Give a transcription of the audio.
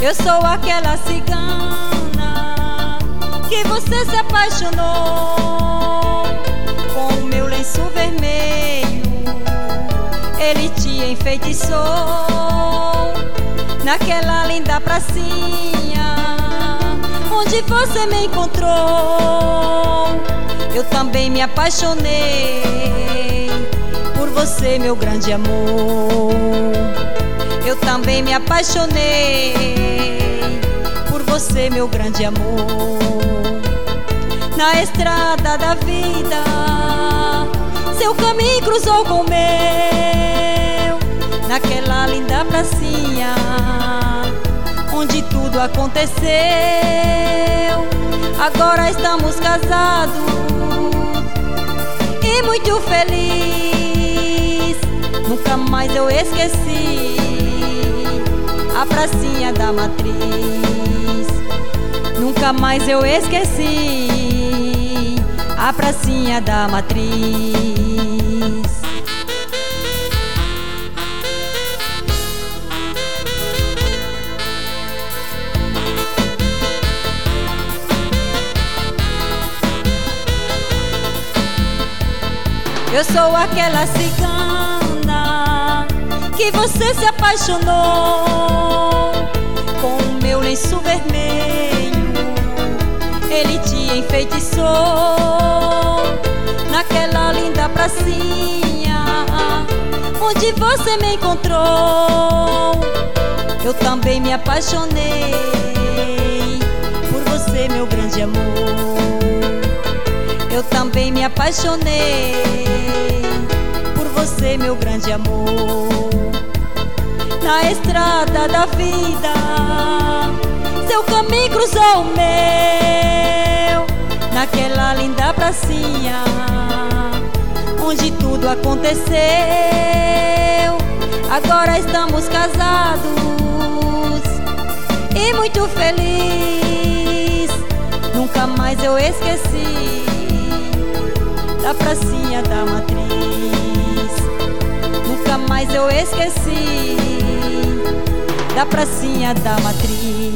Eu sou aquela cigana que você se apaixonou. Com o meu lenço vermelho ele te enfeitiçou. Naquela linda pracinha onde você me encontrou, eu também me apaixonei por você, meu grande amor. Eu também me apaixonei por você, meu grande amor. Na estrada da vida seu caminho cruzou com o meu. Naquela linda pracinha onde tudo aconteceu. Agora estamos casados e muito feliz. Nunca mais eu esqueci a pracinha da matriz. Nunca mais eu esqueci a pracinha da matriz. Eu sou aquela cigana que você se apaixonou. Com o meu lenço vermelho ele te enfeitiçou. Naquela linda pracinha onde você me encontrou, eu também me apaixonei por você, meu grande amor. Eu também me apaixonei por você, meu grande amor. Na estrada da vida seu caminho cruzou o meu. Naquela linda pracinha onde tudo aconteceu. Agora estamos casados e muito feliz. Nunca mais eu esqueci da pracinha da matriz. Nunca mais eu esqueci da pracinha da matriz.